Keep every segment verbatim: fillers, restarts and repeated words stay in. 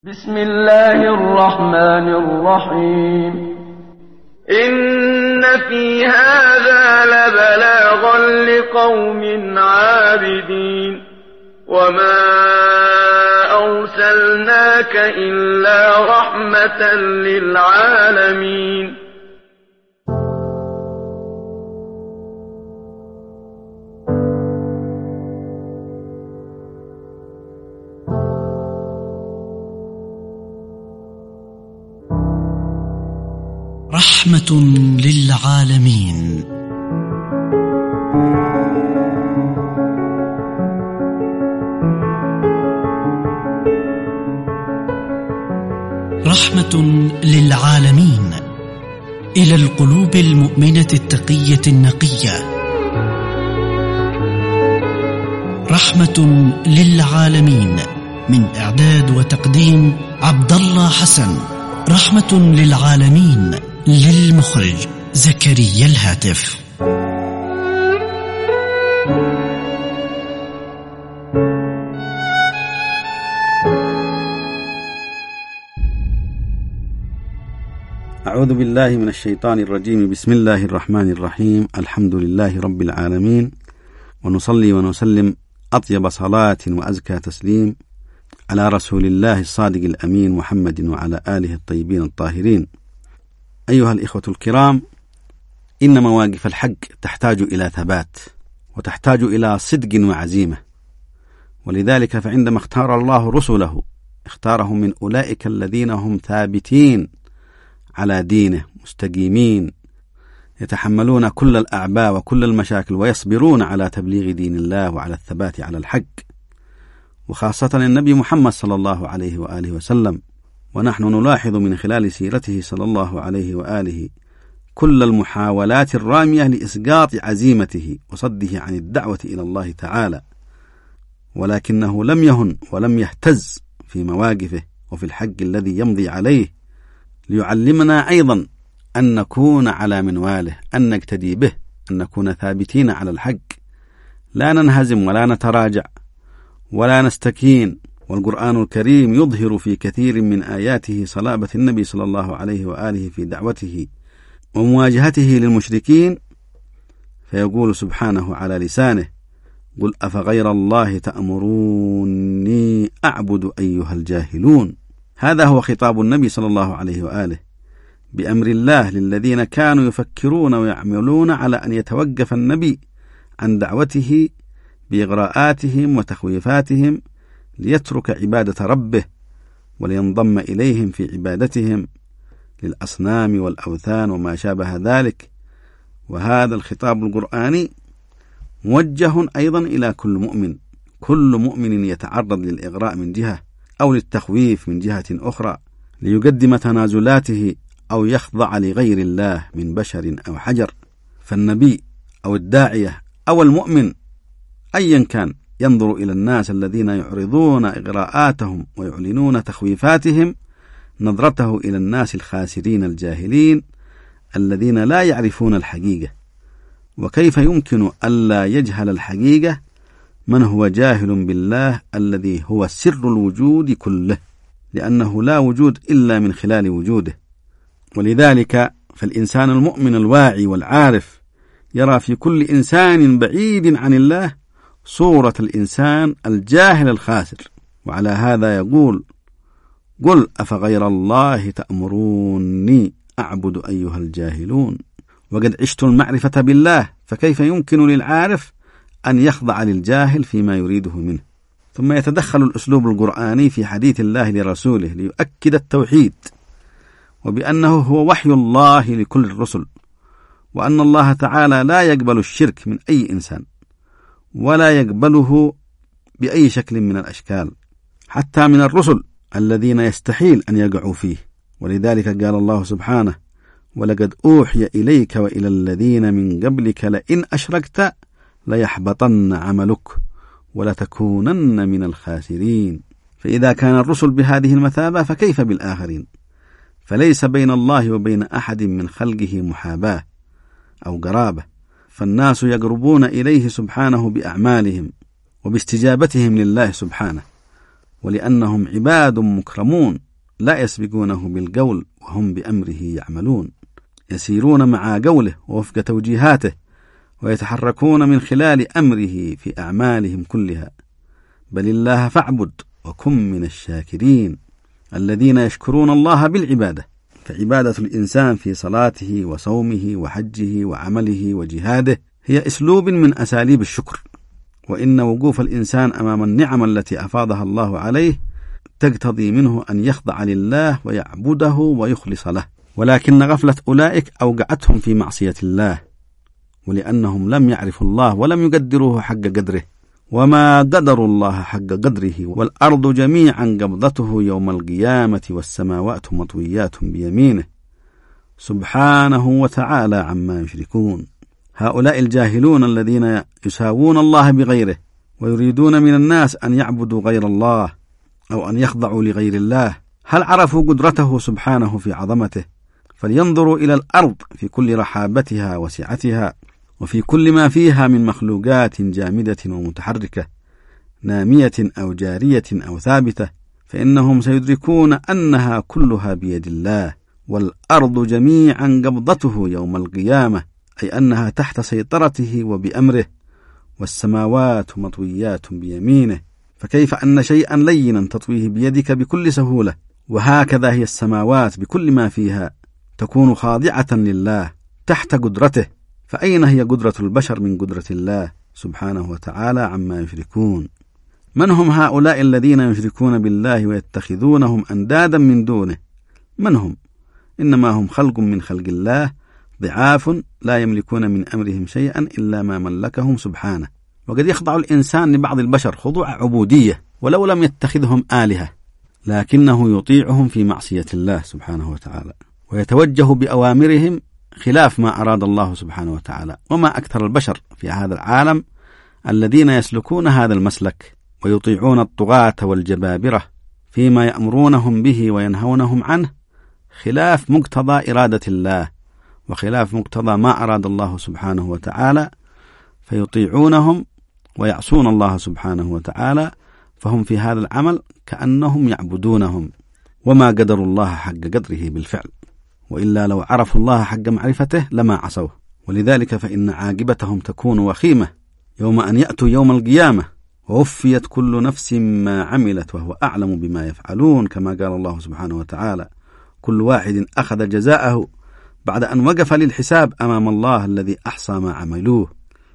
بسم الله الرحمن الرحيم. إن في هذا لبلاغا لقوم عابدين وما أرسلناك إلا رحمة للعالمين. رحمة للعالمين. رحمة للعالمين إلى القلوب المؤمنة التقية النقية. رحمة للعالمين من إعداد وتقديم عبد الله حسن. رحمة للعالمين للمخرج زكريا الهاتف. أعوذ بالله من الشيطان الرجيم. بسم الله الرحمن الرحيم. الحمد لله رب العالمين، ونصلي ونسلم أطيب صلاة وأزكى تسليم على رسول الله الصادق الأمين محمد وعلى آله الطيبين الطاهرين. أيها الإخوة الكرام، إن مواقف الحق تحتاج إلى ثبات وتحتاج إلى صدق وعزيمة، ولذلك فعندما اختار الله رسله اختارهم من أولئك الذين هم ثابتين على دينه مستقيمين، يتحملون كل الأعباء وكل المشاكل ويصبرون على تبليغ دين الله وعلى الثبات على الحق، وخاصة النبي محمد صلى الله عليه وآله وسلم. ونحن نلاحظ من خلال سيرته صلى الله عليه وآله كل المحاولات الرامية لإسقاط عزيمته وصده عن الدعوة إلى الله تعالى، ولكنه لم يهن ولم يهتز في مواقفه وفي الحق الذي يمضي عليه، ليعلمنا أيضا أن نكون على منواله، أن نقتدي به، أن نكون ثابتين على الحق، لا ننهزم ولا نتراجع ولا نستكين. والقرآن الكريم يظهر في كثير من آياته صلابة النبي صلى الله عليه وآله في دعوته ومواجهته للمشركين، فيقول سبحانه على لسانه: قل أفغير الله تأمروني أعبد أيها الجاهلون. هذا هو خطاب النبي صلى الله عليه وآله بأمر الله للذين كانوا يفكرون ويعملون على أن يتوقف النبي عن دعوته بإغراءاتهم وتخويفاتهم ليترك عبادة ربه ولينضم إليهم في عبادتهم للأصنام والأوثان وما شابه ذلك. وهذا الخطاب القرآني موجه أيضا إلى كل مؤمن، كل مؤمن يتعرض للإغراء من جهة أو للتخويف من جهة أخرى، ليقدم تنازلاته أو يخضع لغير الله من بشر أو حجر. فالنبي أو الداعية أو المؤمن أيا كان ينظر إلى الناس الذين يعرضون إغراءاتهم ويعلنون تخويفاتهم نظرته إلى الناس الخاسرين الجاهلين الذين لا يعرفون الحقيقة. وكيف يمكن ألا يجهل الحقيقة من هو جاهل بالله الذي هو سر الوجود كله، لأنه لا وجود إلا من خلال وجوده. ولذلك فالإنسان المؤمن الواعي والعارف يرى في كل إنسان بعيد عن الله صورة الإنسان الجاهل الخاسر، وعلى هذا يقول: قل أفغير الله تأمروني أعبد أيها الجاهلون. وقد عشت المعرفة بالله، فكيف يمكن للعارف أن يخضع للجاهل فيما يريده منه؟ ثم يتدخل الأسلوب القرآني في حديث الله لرسوله ليؤكد التوحيد، وبأنه هو وحي الله لكل الرسل، وأن الله تعالى لا يقبل الشرك من أي إنسان ولا يقبله بأي شكل من الأشكال، حتى من الرسل الذين يستحيل أن يقعوا فيه. ولذلك قال الله سبحانه: ولقد أوحي إليك وإلى الذين من قبلك لئن أشركت ليحبطن عملك ولتكونن من الخاسرين. فإذا كان الرسل بهذه المثابة فكيف بالآخرين؟ فليس بين الله وبين أحد من خلقه محاباة أو قرابة، فالناس يقربون إليه سبحانه بأعمالهم وباستجابتهم لله سبحانه، ولأنهم عباد مكرمون لا يسبقونه بالقول وهم بأمره يعملون، يسيرون مع قوله ووفق توجيهاته، ويتحركون من خلال أمره في أعمالهم كلها. بل الله فاعبد وكن من الشاكرين الذين يشكرون الله بالعبادة. فعبادة الإنسان في صلاته وصومه وحجه وعمله وجهاده هي أسلوب من أساليب الشكر، وإن وقوف الإنسان أمام النعم التي أفاضها الله عليه تقتضي منه أن يخضع لله ويعبده ويخلص له. ولكن غفلة أولئك أوقعتهم في معصية الله، ولأنهم لم يعرفوا الله ولم يقدروه حق قدره، وما قدروا الله حق قدره. والأرض جميعا قبضته يوم القيامة والسماوات مطويات بيمينه سبحانه وتعالى عما يشركون. هؤلاء الجاهلون الذين يساوون الله بغيره ويريدون من الناس أن يعبدوا غير الله أو أن يخضعوا لغير الله، هل عرفوا قدرته سبحانه في عظمته؟ فلينظروا إلى الأرض في كل رحابتها وسعتها، وفي كل ما فيها من مخلوقات جامدة ومتحركة، نامية أو جارية أو ثابتة، فإنهم سيدركون أنها كلها بيد الله. والأرض جميعا قبضته يوم القيامة، أي أنها تحت سيطرته وبأمره، والسماوات مطويات بيمينه، فكيف أن شيئا لينا تطويه بيدك بكل سهولة؟ وهكذا هي السماوات بكل ما فيها تكون خاضعة لله تحت قدرته، فأين هي قدرة البشر من قدرة الله سبحانه وتعالى عما يشركون؟ من هم هؤلاء الذين يشركون بالله ويتخذونهم أندادا من دونه؟ من هم؟ إنما هم خلق من خلق الله، ضعاف لا يملكون من أمرهم شيئا إلا ما ملكهم سبحانه. وقد يخضع الإنسان لبعض البشر خضوع عبودية ولو لم يتخذهم آلهة، لكنه يطيعهم في معصية الله سبحانه وتعالى، ويتوجه بأوامرهم خلاف ما أراد الله سبحانه وتعالى. وما أكثر البشر في هذا العالم الذين يسلكون هذا المسلك ويطيعون الطغاة والجبابرة فيما يأمرونهم به وينهونهم عنه خلاف مقتضى إرادة الله وخلاف مقتضى ما أراد الله سبحانه وتعالى، فيطيعونهم ويعصون الله سبحانه وتعالى، فهم في هذا العمل كأنهم يعبدونهم، وما قدروا الله حق قدره بالفعل، وإلا لو عرفوا الله حق معرفته لما عصوه. ولذلك فإن عاقبتهم تكون وخيمة يوم أن يأتوا يوم القيامة ووفيت كل نفس ما عملت وهو أعلم بما يفعلون، كما قال الله سبحانه وتعالى: كل واحد أخذ جزاءه بعد أن وقف للحساب أمام الله الذي أحصى ما عملوه.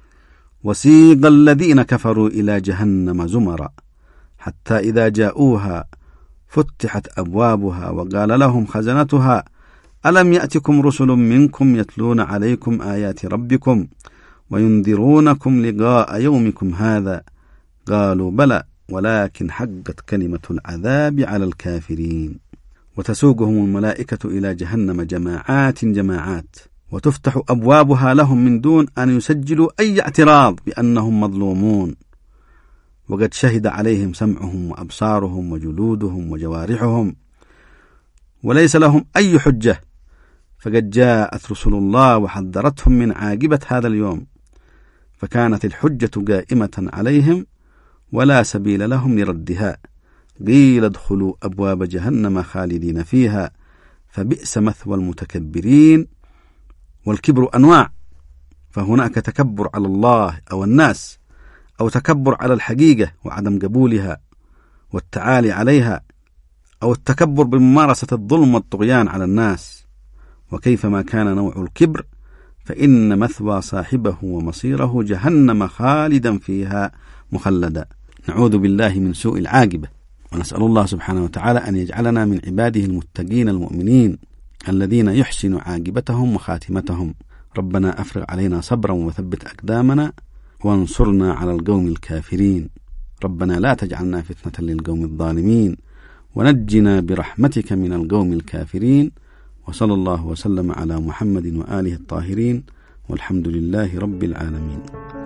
وسيق الذين كفروا إلى جهنم زمرا حتى إذا جاءوها فتحت أبوابها وقال لهم خزنتها ألم يأتكم رسل منكم يتلون عليكم آيات ربكم وينذرونكم لقاء يومكم هذا قالوا بلى ولكن حقت كلمة العذاب على الكافرين. وتسوقهم الملائكة إلى جهنم جماعات جماعات، وتفتح أبوابها لهم من دون أن يسجلوا أي اعتراض بأنهم مظلومون، وقد شهد عليهم سمعهم وأبصارهم وجلودهم وجوارحهم، وليس لهم أي حجة، فقد جاءت رسل الله وحذرتهم من عاقبة هذا اليوم، فكانت الحجة قائمة عليهم ولا سبيل لهم لردها. قيل ادخلوا أبواب جهنم خالدين فيها فبئس مثوى المتكبرين. والكبر أنواع، فهناك تكبر على الله أو الناس، أو تكبر على الحقيقة وعدم قبولها والتعالي عليها، أو التكبر بممارسة الظلم والطغيان على الناس. وكيفما كان نوع الكبر فإن مثوى صاحبه ومصيره جهنم خالدا فيها مخلدا. نعوذ بالله من سوء العاقبة، ونسأل الله سبحانه وتعالى أن يجعلنا من عباده المتقين المؤمنين الذين يحسن عاقبتهم وخاتمتهم. ربنا أفرغ علينا صبرا وثبت أقدامنا وانصرنا على القوم الكافرين. ربنا لا تجعلنا فتنة للقوم الظالمين ونجنا برحمتك من القوم الكافرين. وصلى الله وسلم على محمد وآله الطاهرين، والحمد لله رب العالمين.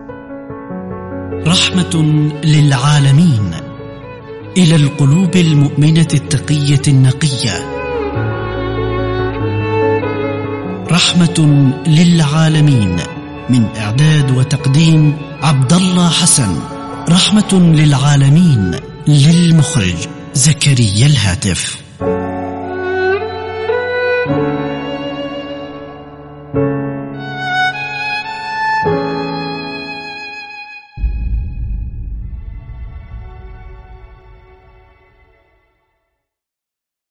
رحمة للعالمين إلى القلوب المؤمنة التقية النقية. رحمة للعالمين من إعداد وتقديم عبد الله حسن. رحمة للعالمين. للمخرج زكريا الهاتف.